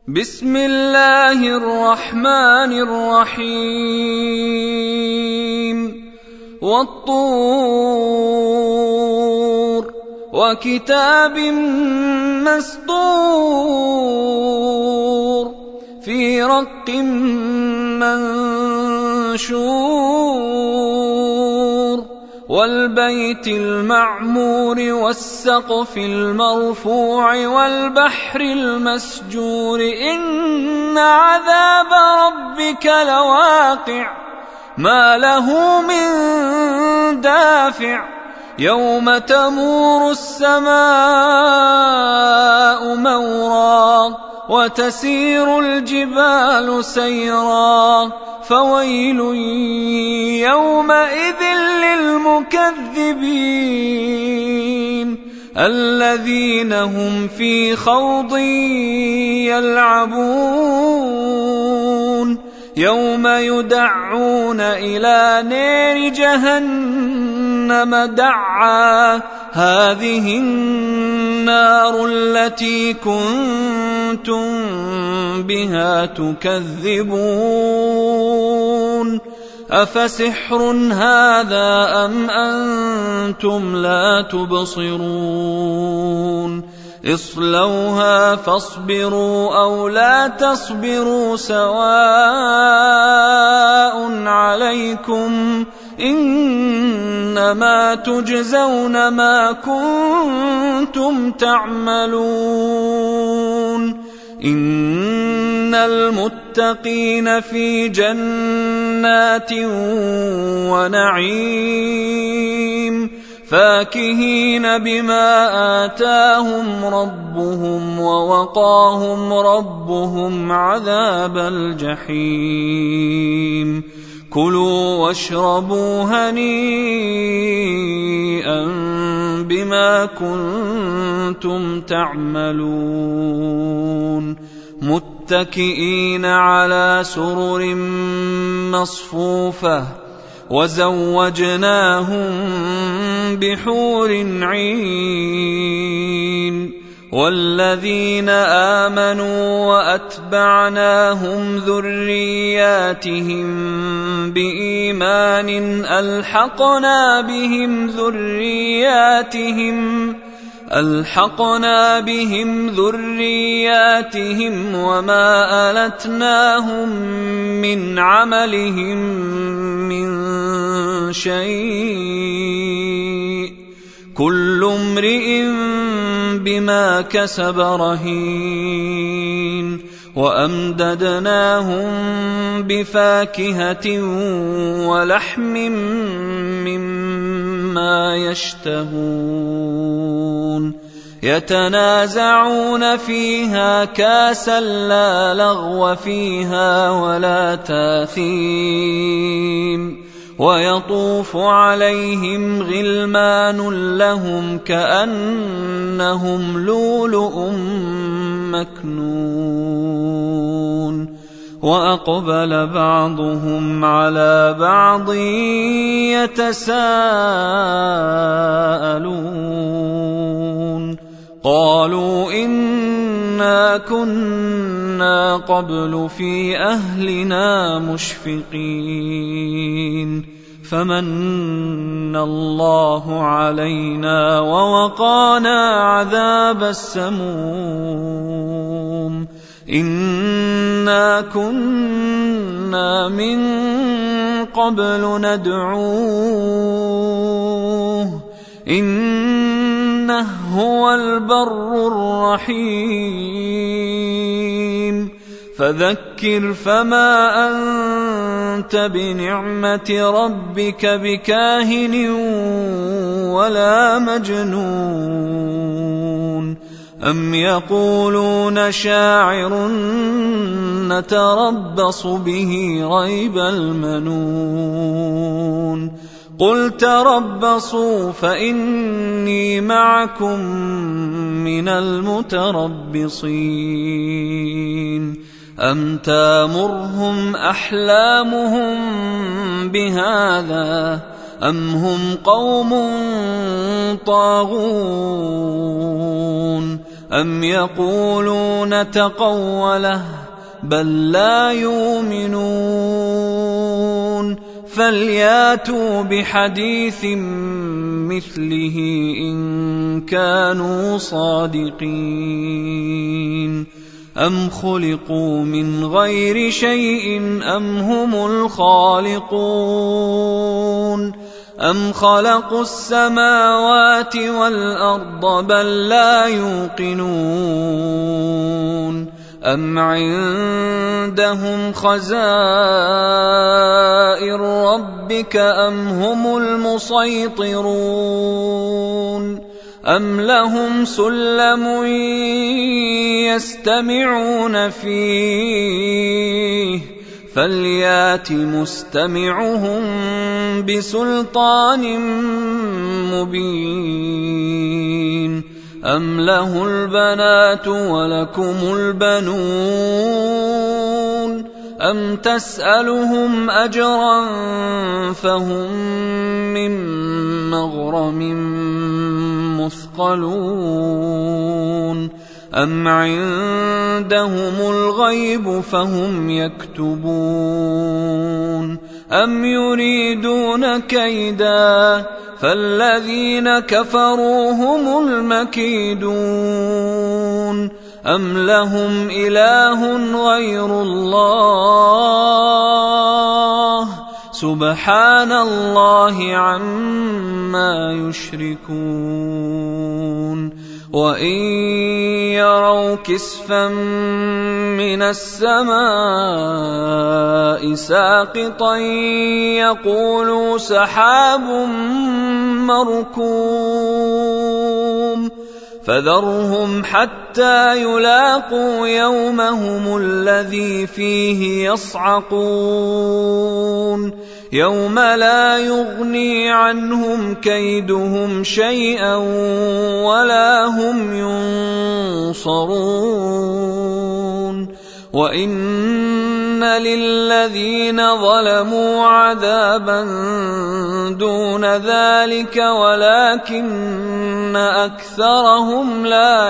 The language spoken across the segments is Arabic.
بسم الله الرحمن الرحيم والطور وكتاب مسطور في رق منشور والبيت المعمور والسقف المرفوع والبحر المسجور إن عذاب ربك لواقع ما له من دافع يوم تمور السماء مورا وتسير الجبال سيرا فويل يومئذ للمكذبين الذين هم في خوض يلعبون يوم يدعون إلى نار جهنم دعا هذه النار التي كنتم بها تكذبون أفسحر هذا أم أنتم لا تبصرون اصلوها فاصبروا أو لا تصبروا سواء عليكم إنما تجزون ما كنتم تعملون إن المتقين في جنات ونعيم فاكهين بما آتاهم ربهم ووقاهم ربهم عذاب الجحيم كلوا واشربوا هنيئا بما كنتم تعملون متكئين على سرر مصفوفة وزوجناهم بحور عين والذين آمنوا وأتبعناهم ذرياتهم بإيمان ألحقنا بهم ذرياتهم وما ألتناهم من عملهم من شيء كل امرئ بما كسب رهين وأمددناهم بفاكهة ولحم مما يشتهون يتنازعون فيها كاسا لا لغو فيها ولا تاثيم ويطوف عليهم غلمان لهم كأنهم لؤلؤ مكنون وأقبل بعضهم على بعض يتساءلون قالوا إنا كنا قبل في أهلنا مشفقين فمن الله علينا ووقانا عذاب السموم إنا كنا من قبل ندعوه إنه هو البر الرحيم فذكر فما أنت بنعمة ربك بكاهن ولا مجنون أم يقولون شاعر نتربص به ريب المنون قل تربصوا فإني معكم من المتربصين أم تامرهم أحلامهم بهذا أم هم قوم طاغون أم يقولون تقوله بل لا يؤمنون فلياتوا بحديث مثله إن كانوا صادقين أم خلقوا من غير شيء أم هم الخالقون أم خلقوا السماوات والأرض بل لا يوقنون أم عندهم خزائن ربك أم هم المسيطرون أم لهم سلم يستمعون فيه فليات مستمعهم بسلطان مبين أم له البنات ولكم البنون أم تسألهم أجرا فهم من مغرم مثقلون أم عندهم الغيب فهم يكتبون أم يريدون كيدا فالذين كفروا هم المكيدون أم لهم إله غير الله سبحان الله عما يشركون وإن يروا كسفا من السماء ساقطا يقولوا سحاب مركوم فذرهم حتى يلاقوا يومهم الذي فيه يصعقون يوم لا يغني عنهم كيدهم شيئا ولا هم ينصرون وإن للذين ظلموا عذابا دون ذلك ولكن أكثرهم لا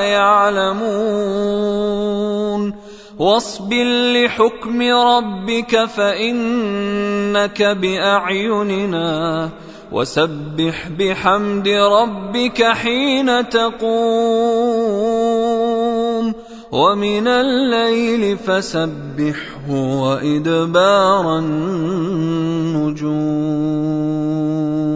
يعلمون واصبر لحكم ربك فإنك بأعيننا وسبح بحمد ربك حين تقوم ومن الليل فسبحه وإدبار النجوم